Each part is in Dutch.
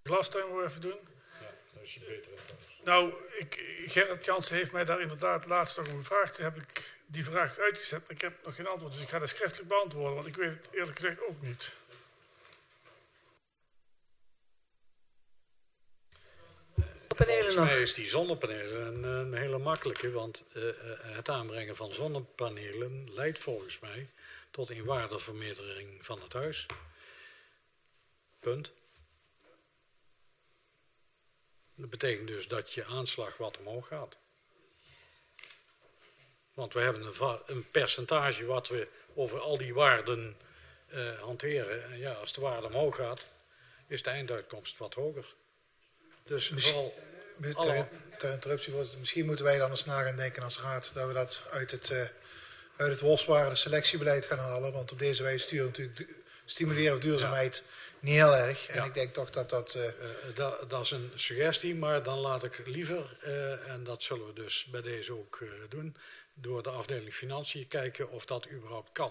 Glastuin wil even doen. Ja, dat is je beter. Nou, Gerrit Jansen heeft mij daar inderdaad laatst nog om gevraagd. Toen heb ik die vraag uitgezet, maar ik heb nog geen antwoord. Dus ik ga dat schriftelijk beantwoorden, want ik weet het eerlijk gezegd ook niet. Volgens mij is die zonnepanelen een hele makkelijke, want het aanbrengen van zonnepanelen leidt volgens mij tot een waardevermeerdering van het huis. Punt. Dat betekent dus dat je aanslag wat omhoog gaat. Want we hebben een percentage wat we over al die waarden hanteren. En ja, als de waarde omhoog gaat, is de einduitkomst wat hoger. Dus vooral ter interruptie, misschien moeten wij dan eens na gaan denken als raad dat we dat uit het WOS-waarde selectiebeleid gaan halen. Want op deze wijze stimuleren we duurzaamheid niet heel erg. En ik denk toch dat is een suggestie, maar dan laat ik liever, en dat zullen we dus bij deze ook doen, door de afdeling Financiën kijken of dat überhaupt kan.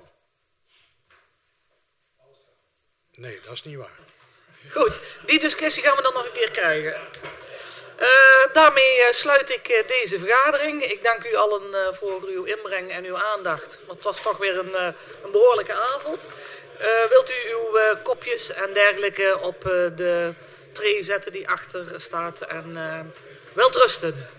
Nee, dat is niet waar. Goed, die discussie gaan we dan nog een keer krijgen. Daarmee sluit ik deze vergadering. Ik dank u allen voor uw inbreng en uw aandacht. Het was toch weer een behoorlijke avond. Wilt u uw kopjes en dergelijke op de tray zetten die achter staat en welterusten.